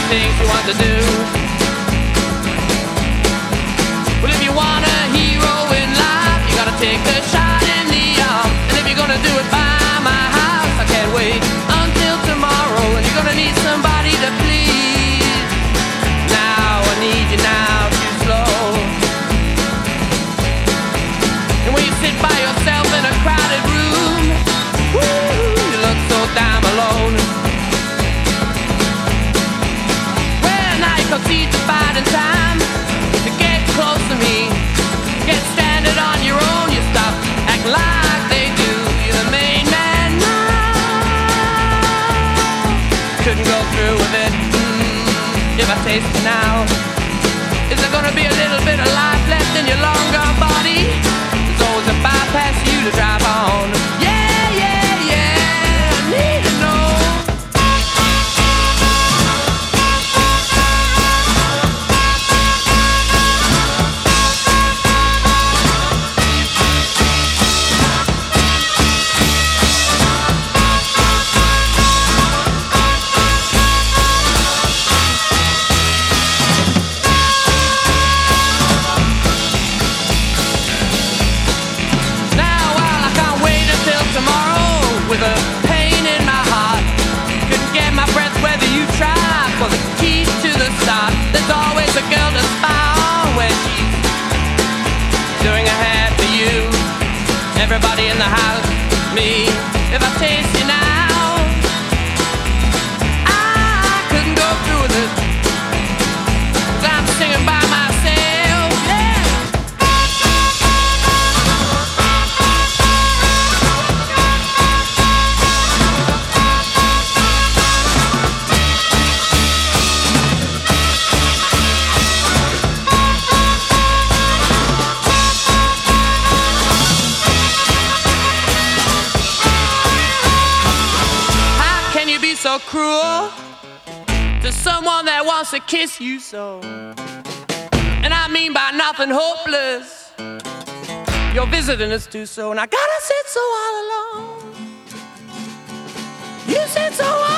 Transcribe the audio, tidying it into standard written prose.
things you want to do. Well, if you want a hero in life, you gotta take a shot in the arm. And if you're gonna do it by my house, I can't wait until tomorrow. And you're gonna need somebody to please. Now I need you now, too slow. And when you sit by yourself in a crowded room, woo, you look so damn alone. Well, now you concede to finding time to get close to me. Get stranded on your own, you stop acting like they do. You're the main man now. Couldn't go through with it if I taste it now. Is there gonna be a little bit of life left in your long gone body? There's always a bypass you to drive on. Yeah, yeah, yeah, I need to know. With a pain in my heart, couldn't get my breath whether you tried. For the keys to the start, there's always a girl to spy on when she's doing her hair for you. Everybody in the house, me. If I taste you now, I couldn't go through with it, 'cause I'm singing by myself, yeah. So cruel to someone that wants to kiss you so. And I mean by nothing hopeless. You're visiting us too soon. I gotta sit so all alone. You sit so all